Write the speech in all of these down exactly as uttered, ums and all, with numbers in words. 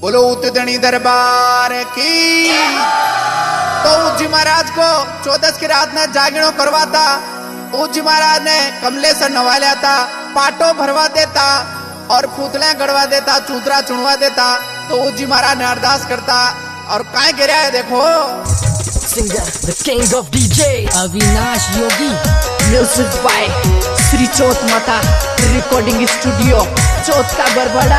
बोलो उतनी दरबार की। तो उज्जी महाराज को चौदस की रात में जागरणों करवाता। उज्जी महाराज ने कमले से नवा लिया था, पाटो भरवा देता और पुतले गड़वा देता, चूतरा चुनवा देता। तो उज्जी महाराज ने अरदास करता और काय गिरा है देखो। Singer, the king of D J, Avinash Yogi. Music by Sri Chot Mata Recording Studio, Chot का बरबड़ा।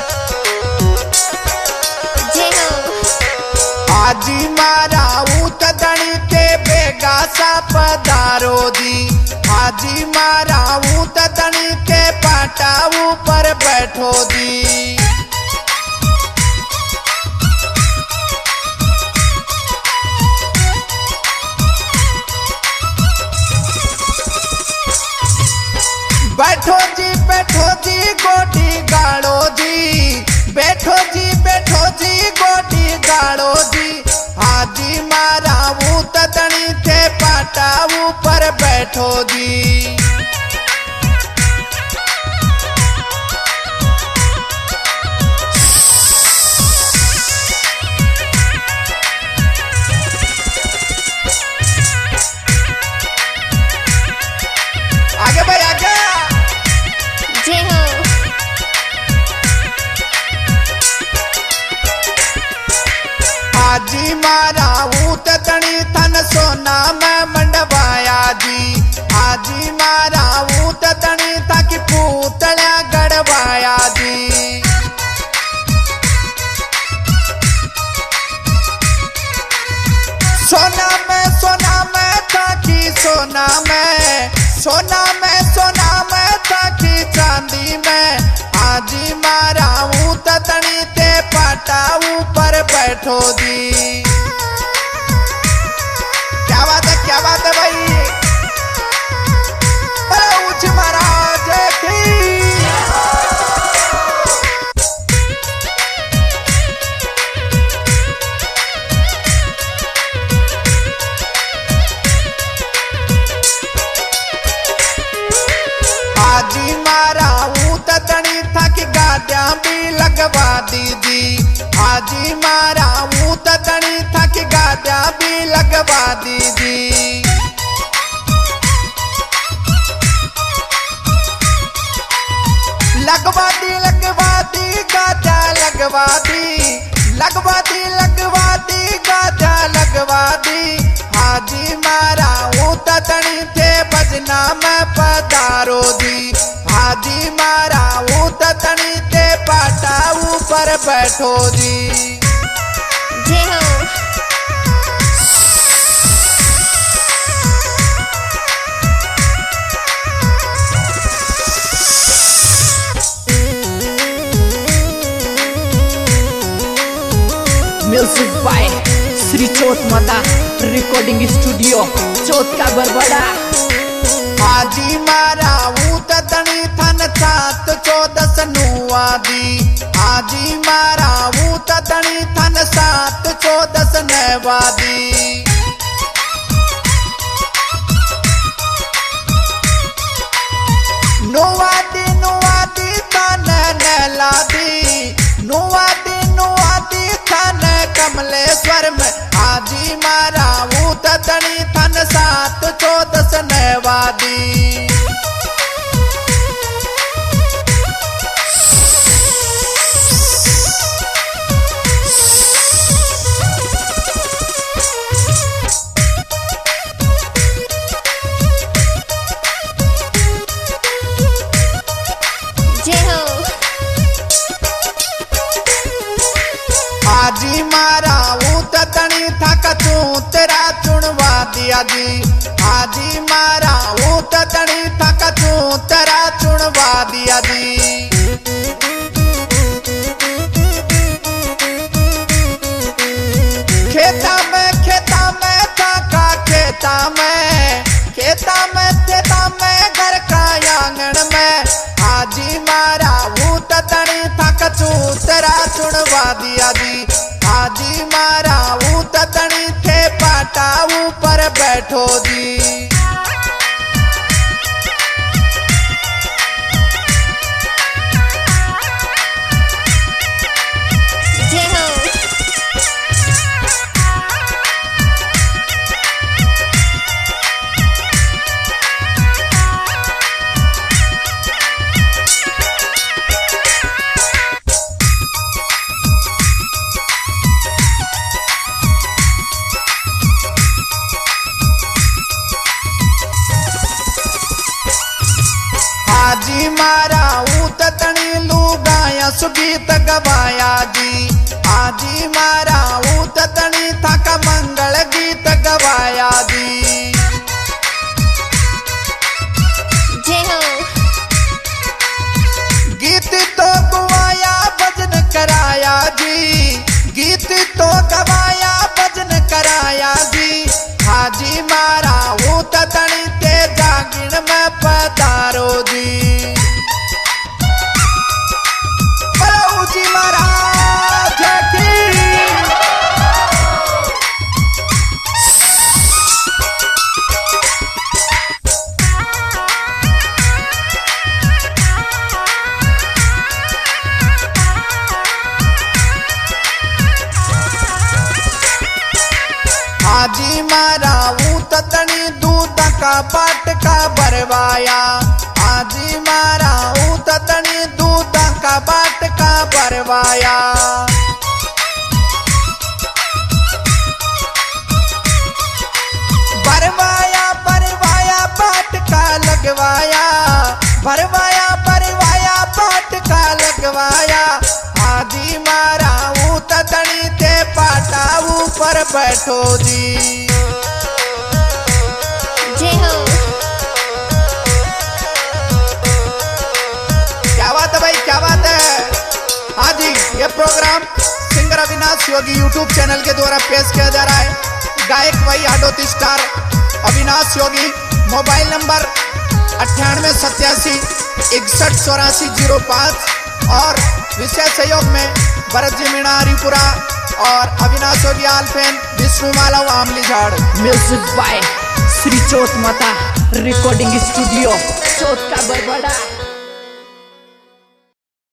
आजी मारा उतनी के बेगा सा पधारो दी। आजी मारा उतनी के पाटा ऊपर बैठो दी। बैठो जी बैठो जी गोटी गाड़ो जी। बैठो जी बैठो जी गोटी गाड़ो जी। हाजी मारा उतनी थे पाटा ऊपर बैठो जी। आगे भाई आगे। आजी मारा उतनी थन सोना में मंडवाया जी। आजी मारा उतनी था कि पूतला गड़वाया जी। सोना में सोना में था कि सोना में सोना में सोना में था कि चांदी में। आजी मारा उतनी ते पाटा ऊपर बैठो दी। क्या बात है क्या बात है भाई। अरे उच्च महाराज की। आजी मारा उतनी था कि गाड़ियां भी लगवा दीजी। आजी मारा उतनी था कि गाड़ियां भी लगवा दीजी। लगवा दी लगवा दी गाड़ा लगवा दी। लगवा दी लगवा दी गाड़ा लगवा दी। हाजी मारा उतनी थे बजना में पधारो दी। हाजी मारा उतनी थे पाटा ऊपर बैठो दी। जय हो। Music by Sri Chot Mata Recording Studio, Chot का बरबड़ा। आजी मारा उतनी थन सात चौदस नुआ दी। आजी मारा उतनी थन सात चौदस नवा दी। नुआ दी नुआ दी थन नैला दी। नुआ दी नुआ दी थन कमलेश्वर में। आजी मारा उतनी थन सात चौदस नवा दी। जय हो। आजी मारा उतनी था कचू तेरा चुनवा दिया जी। आजी मारा उतनी था कचू तेरा चुनवा दिया जी। खेता में खेता में था का खेता में। खेता में खेता में घर का आंगन में। आजी मारा उतनी था कचू तेरा चुनवा दिया जी। आजी मारा उतनी थे पाटा ऊपर बैठो जी। जय सु गीत गवाया जी आजी मारा ऊत तणी था का मंगल गीत गवाया जी जय हो। गीत तो गवाया भजन कराया जी गीत तो गवाया भजन कराया जी हाजी मारा ऊत तणी ते जागिण में पधारो जी बोलो जी महाराज की हाजी मारा ऊत तणी दूध का बाट का भरवाया हाजी मारा ऊत तणी दूध का बाट का भरवाया भरवाया भरवाया बाट का लगवाया भरवाया भरवाया बाट का लगवाया हाजी मारा ऊत तणी ते पाटा ऊपर बैठो जी जय हो। क्या बात है भाई क्या बात है। हाँ जी ये programme singer Avinash Yogi YouTube channel के द्वारा पेश किया जा रहा है। गायक वही Hadoti star Avinash Yogi. Mobile number अट्ठानवे सत्यासी इकसठ चौरासी जीरो पाँच और विशेष सहयोग में भरत जी मीणा हरिपुरा और अविनाश योगी आलफेन विष्णुमाला आमली झाड़। म्यूजिक बाय श्री चौथ माता रिकॉर्डिंग स्टूडियो चौथ का बरबड़ा।